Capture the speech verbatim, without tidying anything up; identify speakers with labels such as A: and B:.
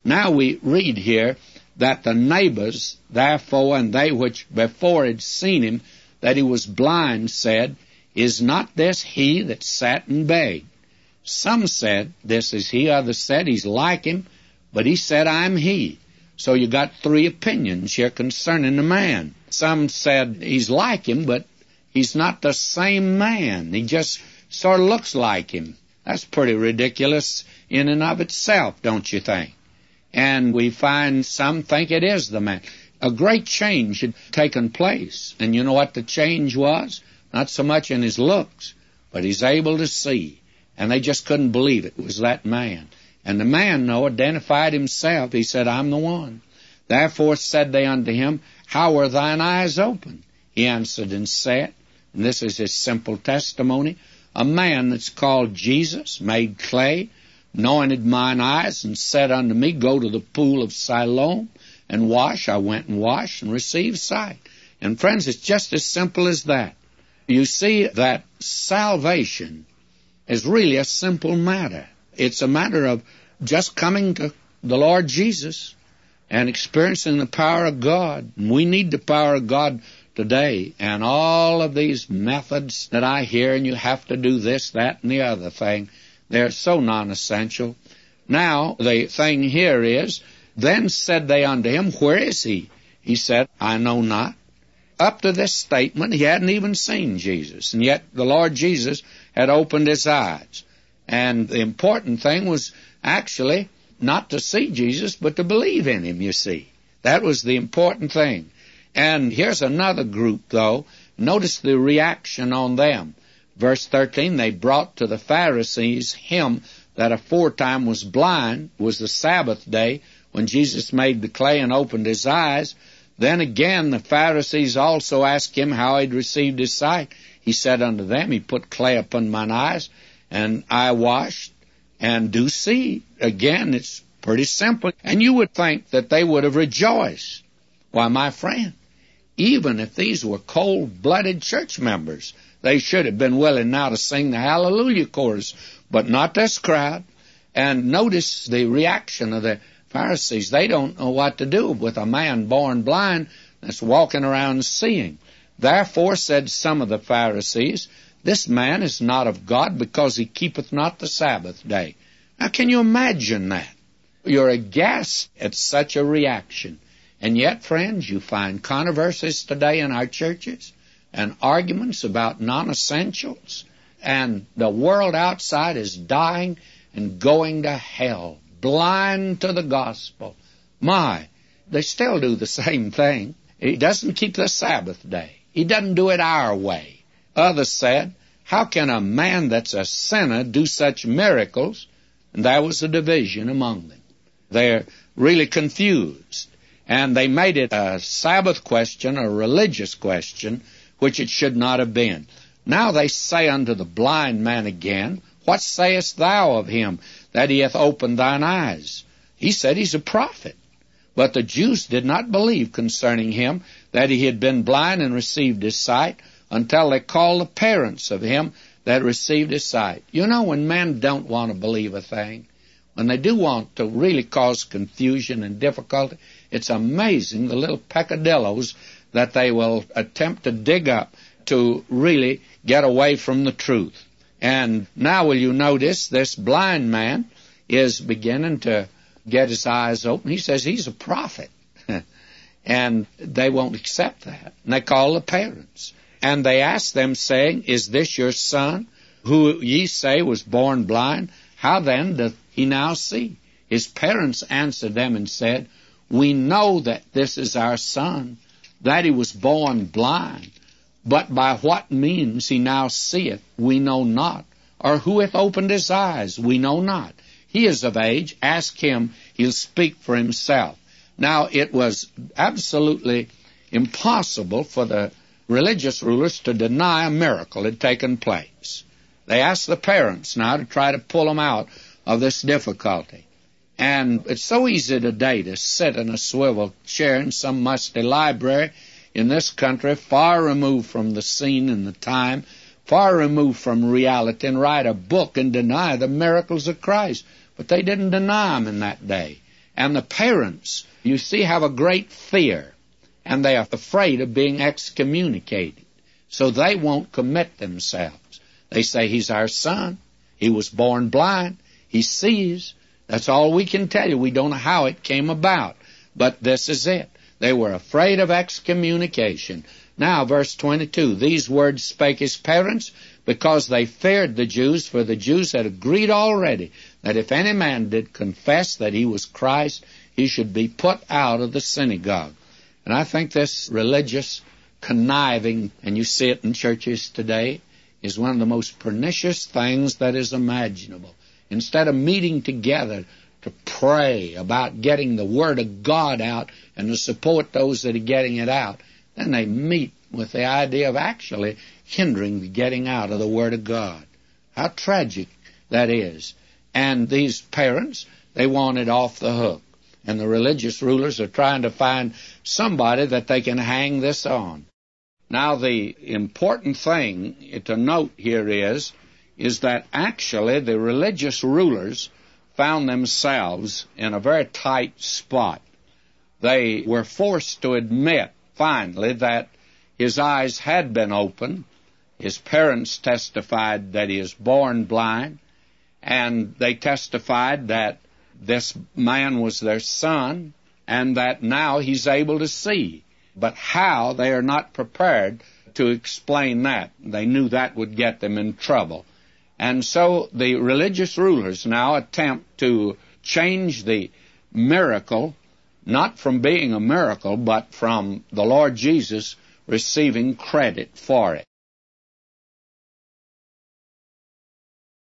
A: Now we read here that the neighbors, therefore, and they which before had seen him, that he was blind, said, Is not this he that sat and begged? Some said, This is he. Others said, He's like him. But he said, I'm he. So you got three opinions here concerning the man. Some said he's like him, but he's not the same man. He just sort of looks like him. That's pretty ridiculous in and of itself, don't you think? And we find some think it is the man. A great change had taken place. And you know what the change was? Not so much in his looks, but he's able to see. And they just couldn't believe it was that man. And the man, though, identified himself. He said, I'm the one. Therefore said they unto him, How are thine eyes open? He answered and said, and this is his simple testimony, A man that's called Jesus made clay, anointed mine eyes, and said unto me, Go to the pool of Siloam and wash. I went and washed and received sight. And friends, it's just as simple as that. You see that salvation is really a simple matter. It's a matter of just coming to the Lord Jesus and experiencing the power of God. And we need the power of God today. And all of these methods that I hear, and you have to do this, that, and the other thing, they're so non-essential. Now, the thing here is, Then said they unto him, Where is he? He said, I know not. Up to this statement, he hadn't even seen Jesus. And yet the Lord Jesus had opened his eyes. And the important thing was actually not to see Jesus, but to believe in him, you see. That was the important thing. And here's another group, though. Notice the reaction on them. Verse thirteen, They brought to the Pharisees him that aforetime was blind. It was the Sabbath day when Jesus made the clay and opened his eyes. Then again the Pharisees also asked him how he'd received his sight. He said unto them, He put clay upon mine eyes, and I washed, and do see. Again, it's pretty simple. And you would think that they would have rejoiced. Why, my friend, even if these were cold-blooded church members, they should have been willing now to sing the Hallelujah chorus, but not this crowd. And notice the reaction of the Pharisees. They don't know what to do with a man born blind that's walking around seeing. Therefore said some of the Pharisees, This man is not of God, because he keepeth not the Sabbath day. Now, can you imagine that? You're aghast at such a reaction. And yet, friends, you find controversies today in our churches and arguments about non-essentials. And the world outside is dying and going to hell, blind to the gospel. My, they still do the same thing. He doesn't keep the Sabbath day. He doesn't do it our way. Others said, How can a man that's a sinner do such miracles? And there was a division among them. They're really confused. And they made it a Sabbath question, a religious question, which it should not have been. Now they say unto the blind man again, What sayest thou of him, that he hath opened thine eyes? He said, He's a prophet. But the Jews did not believe concerning him that he had been blind and received his sight, until they called the parents of him that received his sight. You know, when men don't want to believe a thing, when they do want to really cause confusion and difficulty, it's amazing the little peccadillos that they will attempt to dig up to really get away from the truth. And now will you notice this blind man is beginning to get his eyes open. He says he's a prophet. And they won't accept that. And they call the parents. And they ask them, saying, Is this your son, who ye say was born blind? How then doth he now see? His parents answered them and said, We know that this is our son, that he was born blind. But by what means he now seeth, we know not. Or who hath opened his eyes, we know not. He is of age. Ask him. He'll speak for himself. Now, it was absolutely impossible for the religious rulers to deny a miracle had taken place. They asked the parents now to try to pull them out of this difficulty. And it's so easy today to sit in a swivel chair in some musty library in this country, far removed from the scene and the time, far removed from reality, and write a book and deny the miracles of Christ. But they didn't deny them in that day. And the parents, you see, have a great fear, and they are afraid of being excommunicated. So they won't commit themselves. They say, he's our son. He was born blind. He sees. That's all we can tell you. We don't know how it came about. But this is it. They were afraid of excommunication. Now, verse twenty-two, these words spake his parents because they feared the Jews, for the Jews had agreed already that if any man did confess that he was Christ, he should be put out of the synagogue. And I think this religious conniving, and you see it in churches today, is one of the most pernicious things that is imaginable. Instead of meeting together to pray about getting the Word of God out and to support those that are getting it out, then they meet with the idea of actually hindering the getting out of the Word of God. How tragic that is. And these parents, they want it off the hook. And the religious rulers are trying to find somebody that they can hang this on. Now, the important thing to note here is, is that actually the religious rulers found themselves in a very tight spot. They were forced to admit, finally, that his eyes had been opened. His parents testified that he is born blind, and they testified that this man was their son, and that now he's able to see. But how, they are not prepared to explain that. They knew that would get them in trouble. And so the religious rulers now attempt to change the miracle, not from being a miracle, but from the Lord Jesus receiving credit for it.